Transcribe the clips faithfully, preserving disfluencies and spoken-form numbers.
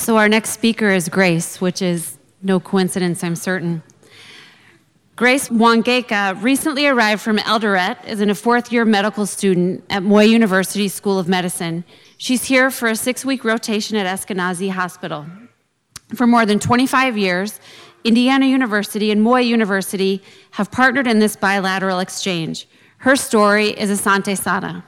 So our next speaker is Grace, which is no coincidence, I'm certain. Grace Wangeka recently arrived from Eldoret as a fourth-year medical student at Moi University School of Medicine. She's here for a six-week rotation at Eskenazi Hospital. For more than twenty-five years, Indiana University and Moi University have partnered in this bilateral exchange. Her story is Asante Sana.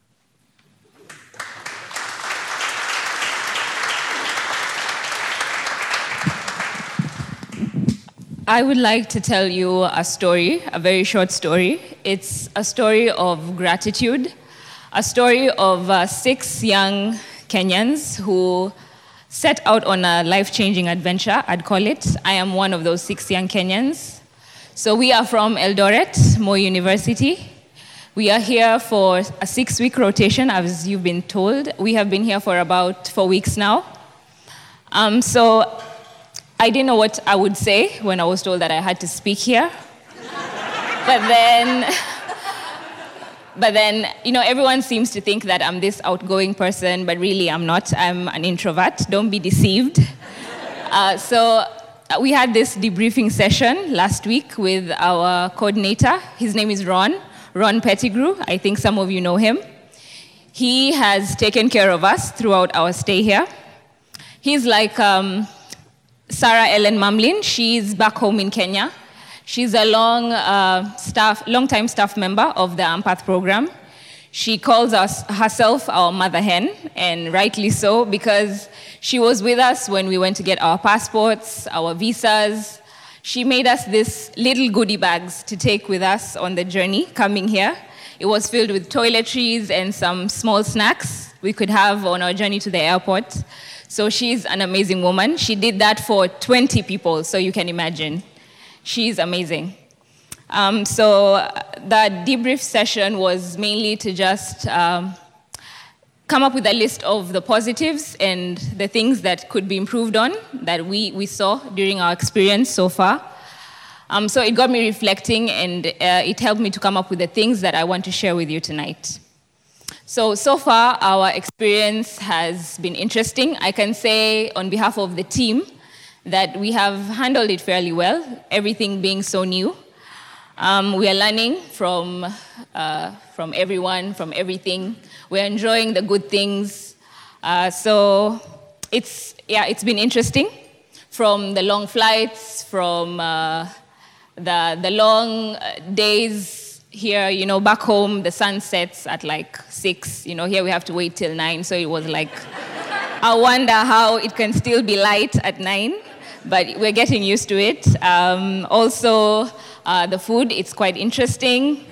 I would like to tell you a story, a very short story. It's a story of gratitude, a story of uh, six young Kenyans who set out on a life-changing adventure, I'd call it. I am one of those six young Kenyans. So we are from Eldoret, Moi University. We are here for a six-week rotation, as you've been told. We have been here for about four weeks now. Um, so I didn't know what I would say when I was told that I had to speak here. But then, but then, you know, everyone seems to think that I'm this outgoing person, but really I'm not. I'm an introvert. Don't be deceived. Uh, so we had this debriefing session last week with our coordinator. His name is Ron, Ron Pettigrew. I think some of you know him. He has taken care of us throughout our stay here. He's like um, Sarah Ellen Mamlin. She's back home in Kenya. She's a long uh, staff, long-time staff member of the AMPATH program. She calls us herself our mother hen, and rightly so, because she was with us when we went to get our passports, our visas. She made us these little goodie bags to take with us on the journey coming here. It was filled with toiletries and some small snacks we could have on our journey to the airport. So she's an amazing woman. She did that for twenty people, so you can imagine. She's amazing. Um, so the debrief session was mainly to just um, come up with a list of the positives and the things that could be improved on that we, we saw during our experience so far. Um, so it got me reflecting, and uh, it helped me to come up with the things that I want to share with you tonight. So, so far, our experience has been interesting. I can say on behalf of the team that we have handled it fairly well, everything being so new. Um, we are learning from, uh, from everyone, from everything. We're enjoying the good things. Uh, so it's, yeah, it's been interesting, from the long flights, from uh, the, the long days here. You know, back home, the sun sets at like six. You know, here we have to wait till nine. So it was like, I wonder how it can still be light at nine, but we're getting used to it. Um, also, uh, the food, it's quite interesting.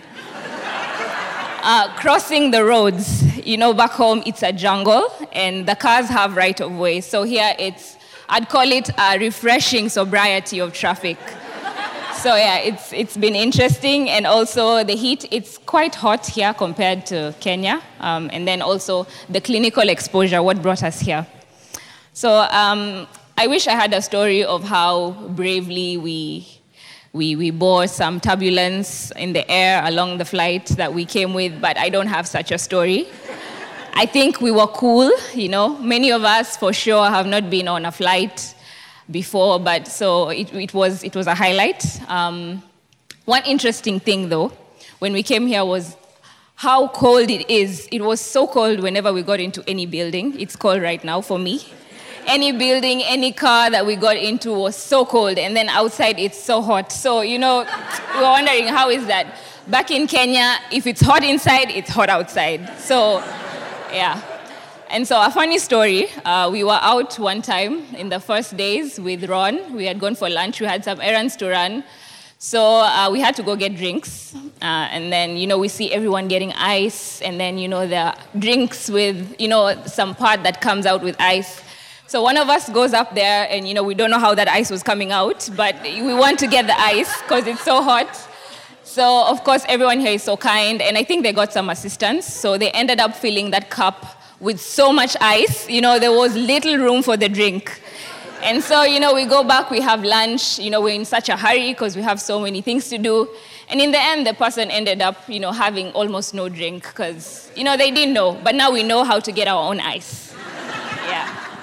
Uh, crossing the roads, you know, back home, it's a jungle, and the cars have right of way. So here it's, I'd call it a refreshing sobriety of traffic. So yeah, it's it's been interesting, and also the heat, it's quite hot here compared to Kenya, um, and then also the clinical exposure, what brought us here. So um, I wish I had a story of how bravely we, we, we bore some turbulence in the air along the flight that we came with, but I don't have such a story. I think we were cool, you know. Many of us, for sure, have not been on a flight before, but so it, it was it was a highlight. Um, one interesting thing, though, when we came here was how cold it is. It was so cold whenever we got into any building. It's cold right now for me. Any building, any car that we got into was so cold, and then outside it's so hot. So, you know, we were wondering, how is that? Back in Kenya, if it's hot inside, it's hot outside. So, yeah. And so a funny story, uh, we were out one time in the first days with Ron. We had gone for lunch. We had some errands to run. So uh, we had to go get drinks. Uh, and then, you know, we see everyone getting ice. And then, you know, the drinks with, you know, some part that comes out with ice. So one of us goes up there, and, you know, we don't know how that ice was coming out, but we want to get the ice because it's so hot. So, of course, everyone here is so kind. And I think they got some assistance. So they ended up filling that cup with so much ice, you know, there was little room for the drink. And so, you know, we go back, we have lunch, you know, we're in such a hurry because we have so many things to do. And in the end, the person ended up, you know, having almost no drink because, you know, they didn't know. But now we know how to get our own ice. Yeah.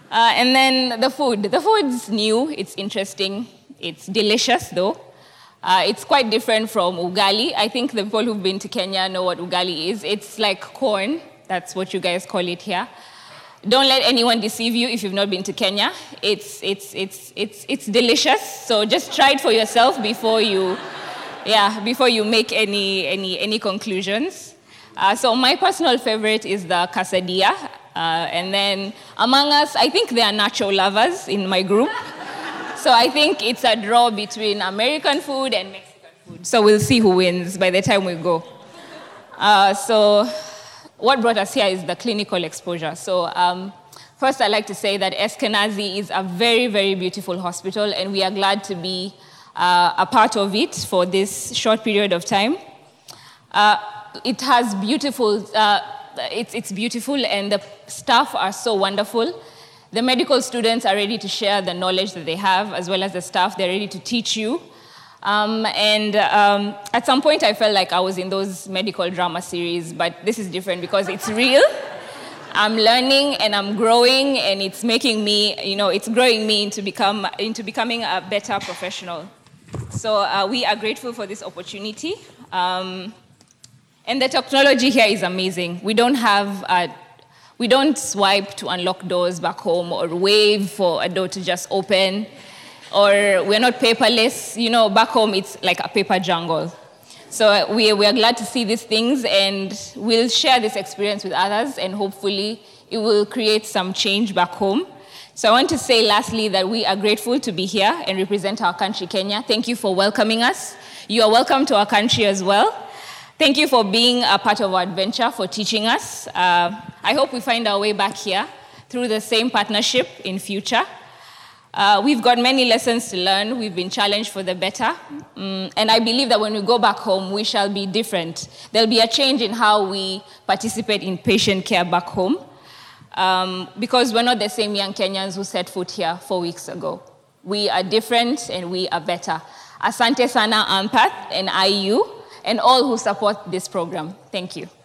Uh, and then the food. The food's new, it's interesting, it's delicious though. Uh, it's quite different from ugali. I think the people who've been to Kenya know what ugali is. It's like corn, that's what you guys call it here. Don't let anyone deceive you if you've not been to Kenya. It's, it's, it's, it's, it's delicious, so just try it for yourself before you, yeah, before you make any, any, any conclusions. Uh, so my personal favorite is the quesadilla. Uh, and then among us, I think there are nacho lovers in my group. So I think it's a draw between American food and Mexican food. So we'll see who wins by the time we go. Uh, so what brought us here is the clinical exposure. So um, first I'd like to say that Eskenazi is a very, very beautiful hospital, and we are glad to be uh, a part of it for this short period of time. Uh, it has beautiful, uh, it's, it's beautiful, and the staff are so wonderful. The medical students are ready to share the knowledge that they have, as well as the staff, they're ready to teach you. Um, and um, at some point, I felt like I was in those medical drama series, but this is different because it's real. I'm learning and I'm growing, and it's making me, you know, it's growing me into, become, into becoming a better professional. So uh, we are grateful for this opportunity. Um, and the technology here is amazing. We don't have a We don't swipe to unlock doors back home or wave for a door to just open, or we're not paperless. You know, back home it's like a paper jungle. So we, we are glad to see these things, and we'll share this experience with others, and hopefully it will create some change back home. So I want to say lastly that we are grateful to be here and represent our country, Kenya. Thank you for welcoming us. You are welcome to our country as well. Thank you for being a part of our adventure, for teaching us. Uh, I hope we find our way back here through the same partnership in future. Uh, we've got many lessons to learn. We've been challenged for the better. Um, and I believe that when we go back home, we shall be different. There'll be a change in how we participate in patient care back home, um, because we're not the same young Kenyans who set foot here four weeks ago. We are different and we are better. Asante sana, Ampath and I U, and all who support this program. Thank you.